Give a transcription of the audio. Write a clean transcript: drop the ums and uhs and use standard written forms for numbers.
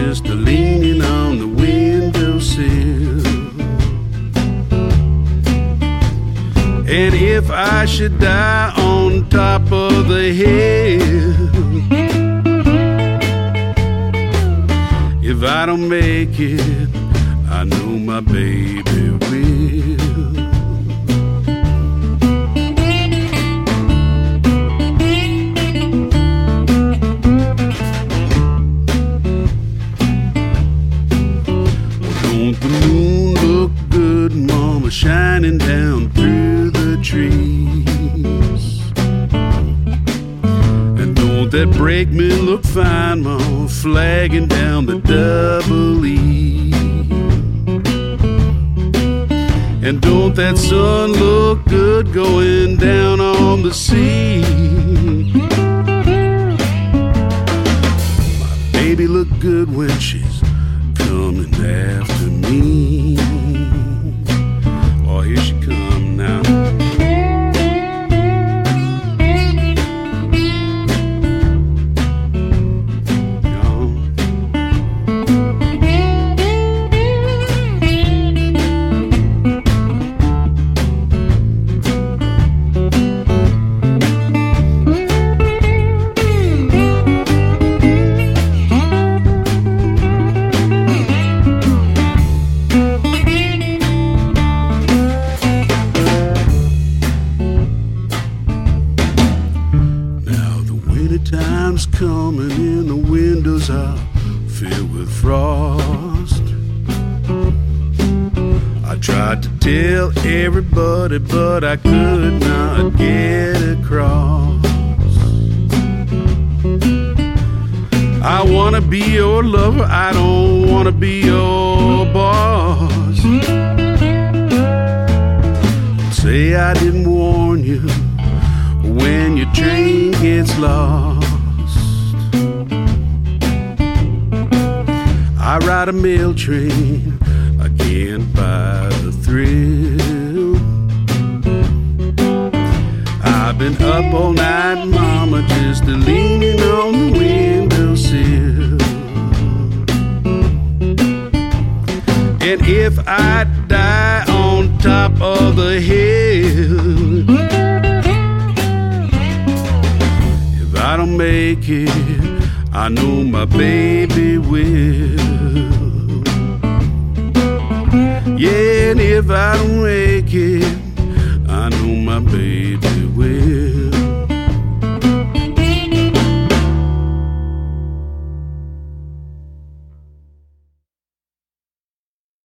just leaning on the windowsill. And if I should die on top of the hill, if I don't make it, I know my baby will. Don't the moon look good, Mama, shining down through the trees? And don't that brakeman look fine, Mama, flagging down the double E? And don't that sun look good going down on the sea? My baby look good when she's coming after me. Oh, here she come now. Time's coming and the windows are filled with frost. I tried to tell everybody, but I could not get across. I wanna be your lover, I don't wanna be your boss. Say I didn't warn you when your train gets lost. I ride a mail train, I can't buy the thrill. I've been up all night, Mama, just leaning on the windowsill. And if I die on top of the hill, I don't make it, I know my baby will. Yeah, and if I don't make it, I know my baby